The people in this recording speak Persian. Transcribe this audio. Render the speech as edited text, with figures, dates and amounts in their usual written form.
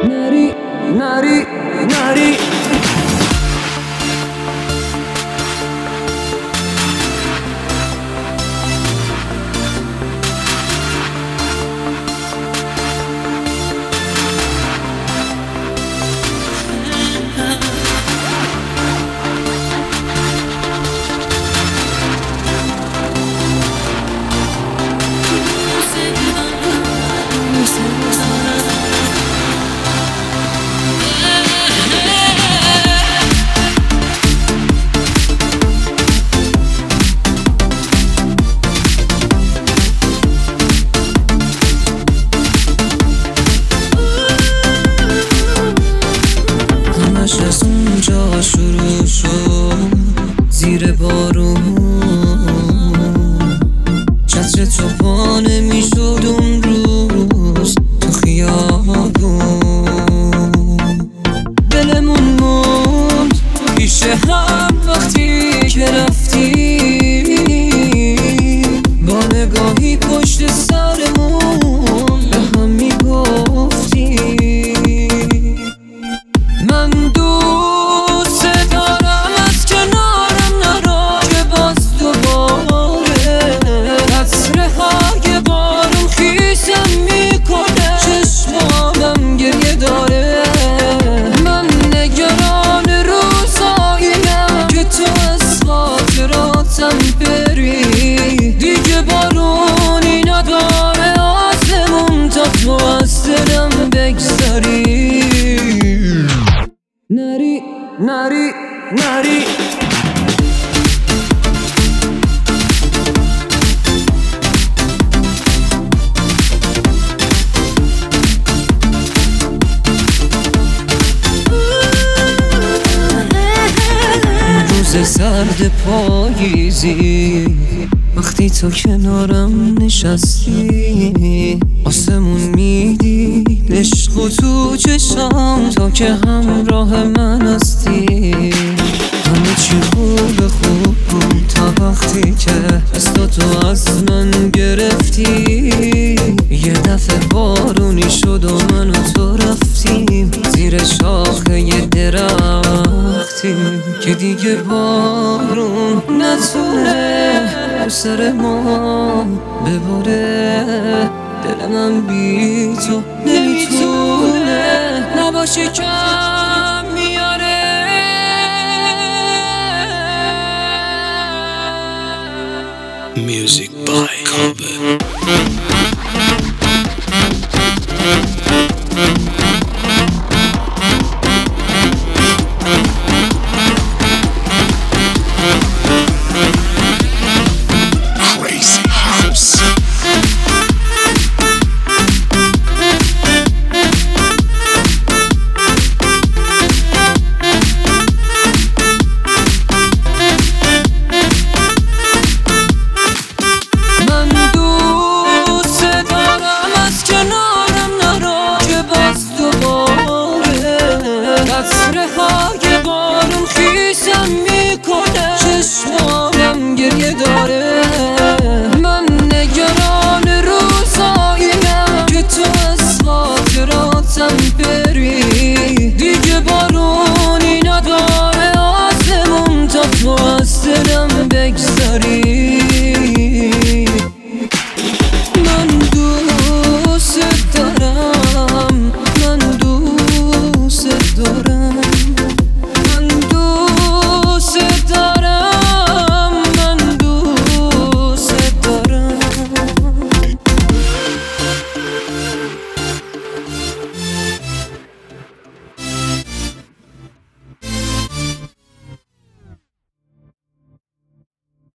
نری نری نری از اونجا شروع شد زیر بارون چتر تو پا نمیشد اون روز تو خیابون دلمون موند پیش هم وقتی که رفتی با نگاهی پشت سرمون به هم میگفتی من دوست دارم از کنارم نرا که باز دوباره قطره‌های بارون خیسم میکنه چشمانم گریه داره من نگران روزاییم که تو از خاطراتم بری دیگه بارونی نداره آسمون تا تو از دلم بگذاری نری نری نری روز سرد پاییزی وقتی تو کنارم نشستی آسمون میدید عشق و تو چشام تا که همراه من هستی همه چی خوب بود تا وقتی که دستاتو از من گرفتی یه دفعه بارونی شد و من و تو رفتیم زیر شاخه یه درختی که دیگه بارون نتونه رو سر ما بباره دل من بی تو نمیتونه نباشه کم میاره Music by Kobe.